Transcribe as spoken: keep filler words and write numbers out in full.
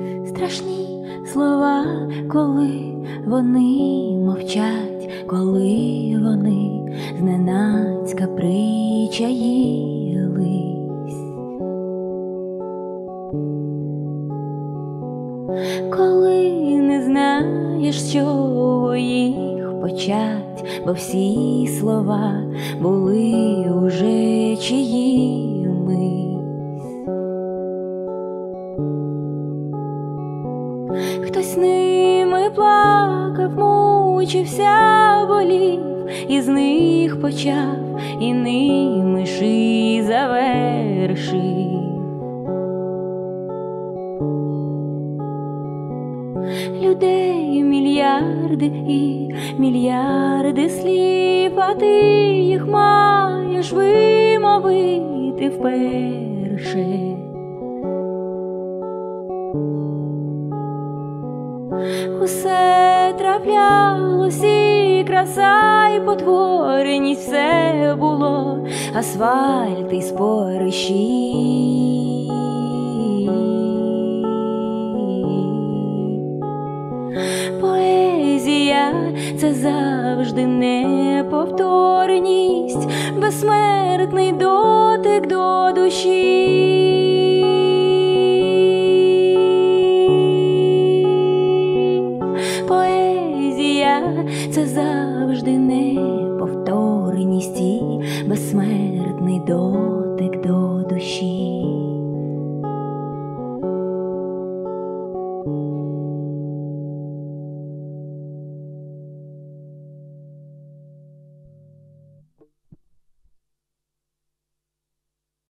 Страшні слова, коли вони мовчать, коли вони зненацька причаїлись, коли не знаєш, з чого їх почать, бо всі слова були уже чиїмись. Хтось ними плакав, мучився, болів, і з них почав, і ними ж і завершив. Людей мільярди і мільярди слів, а ти їх маєш вимовити вперше. Усе траплялось, і краса, і потворність, все було, асфальт і спориші. Поезія – це завжди неповторність, безсмертний дотик до душі.